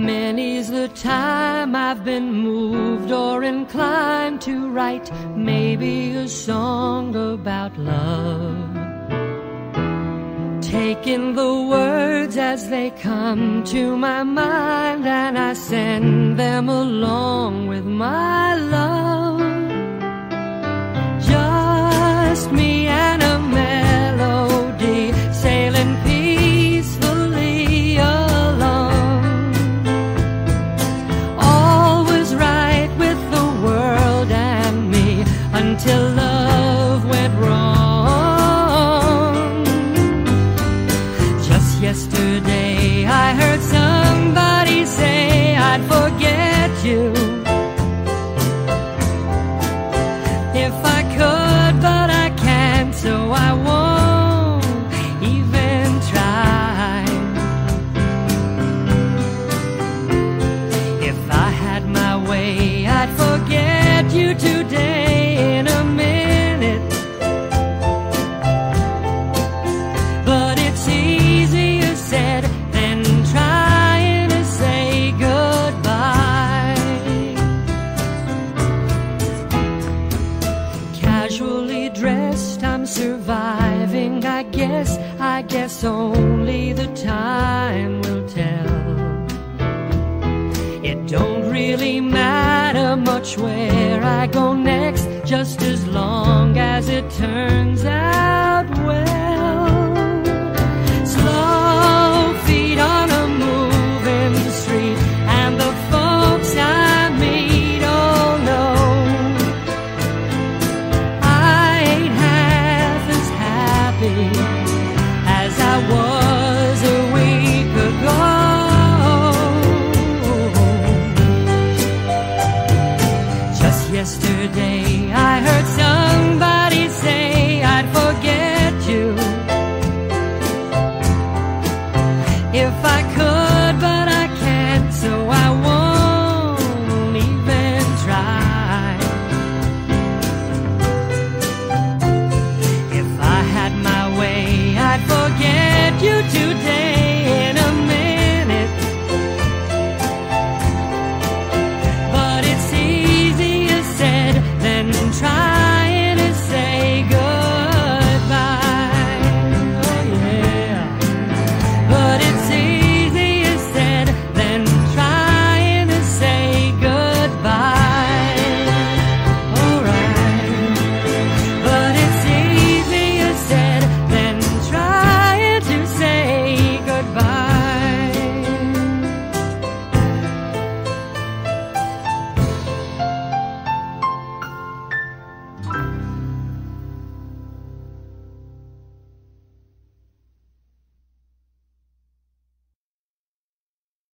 Many's the time I've been moved or inclined to write maybe a song about love, taking the words as they come to my mind, and I send them along with my love. Just me and a melody sailing peacefully along. All was right with the world and me until love went wrong. Just yesterday I heard somebody say I'd forget you if I could, but I can't, so I won't even try. If I had my way, I'd forget you today in a minute, but it's easier said than trying to say goodbye. Casually dressed, I'm surviving, I guess only the time will tell. It don't really matter much where I go next, just as long as it turns out well. Slow feet on a moving street, and the folks I meet all know I ain't half as happy as I was a week ago. Just yesterday I heard some